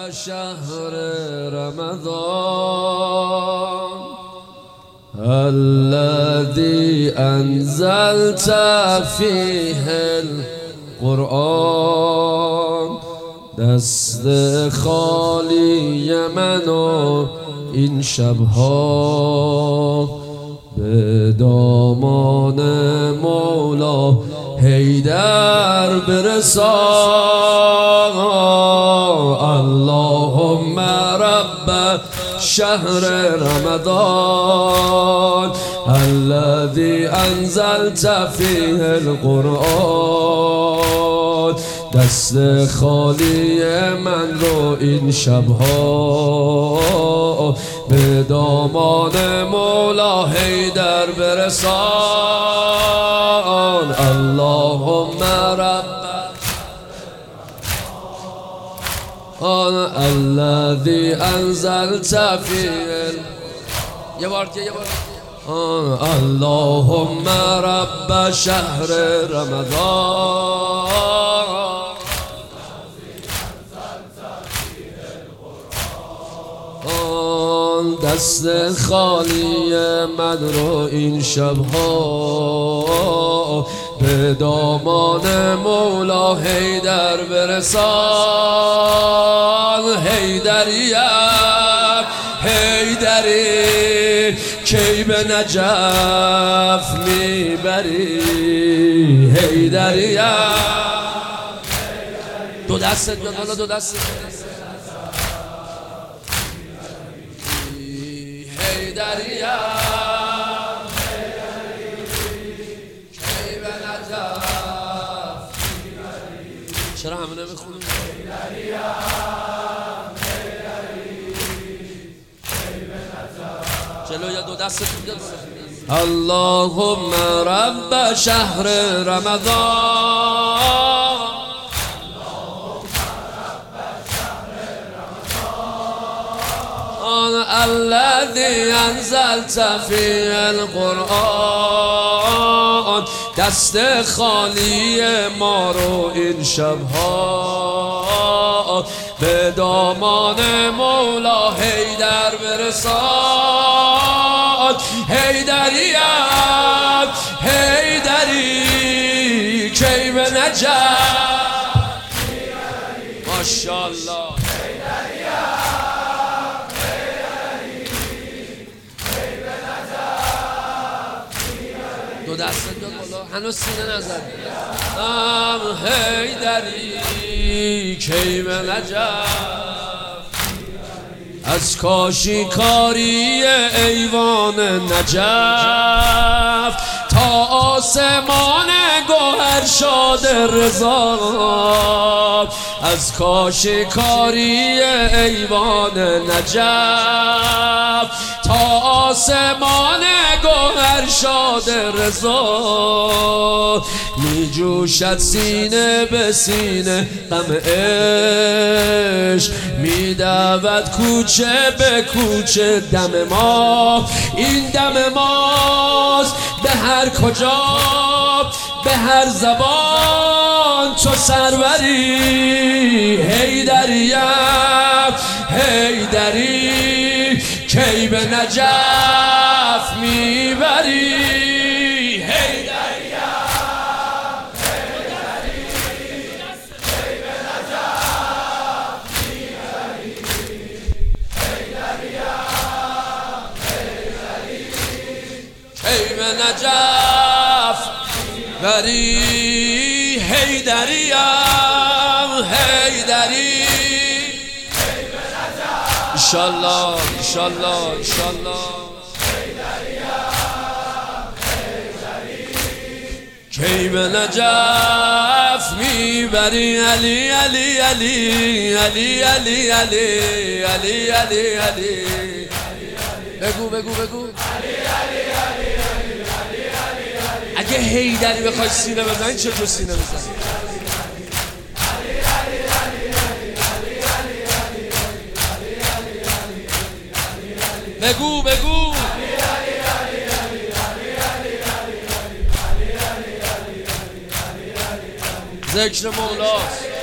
شهر رمضان الذي أنزلت فيه القرآن. دست خالی من و این شبها به دامان مولا حیدر برسان. اللهم رب شهر رمضان الذي انزلت فيه القرآن. دست خالی من رو این شبها به دامان مولا حیدر برسان. اللهم رب الذي انزلت فيه یه بار اللهم رب شهر رمضان دست خالی من رو این شبها به دامان مولا حیدر برسان. حیدریم حیدری کی به نجف میبری. حیدریم دو دستت بیاد حالا دو دستت حیدریم کی به نجف چرا همه نمیخونیم؟ جلو یا دو دست بیاد. اللهم رب شهر رمضان الذي انزلت فيه القرآن. دست خالی ما رو این شبها به دامان مولا حیدر برسان. حیدریم حیدری کی به نجف ماشاءالله. دو دست بیاد بالا هنوز سینه نزد. حیدری کی به نجف از کاشی کاری ایوان نجف تا آسمان گوهر شاد رضا. از کاشی کاری ایوان نجف تا آسمان گوهر شاد رضا. می جوشد سینه به سینه غم عشق می دود کوچه به کوچه دم ما. این دم ماست به هر کجا به هر زبان تو سروری. حیدریم حیدری کی به نجف میبری. حیدریم حیدری کی به نجف میبری. حیدریم حیدری کی به نجف بری. حیدریم حیدری انشالله انشالله انشالله. کی به نجف میبری. علی علی علی علی علی علی علی علی علی بگو بگو بگو. اگه حیدری بخوای سینه بزنی چطور سینه بزنی؟ بگو بگو. ذکر مولاست.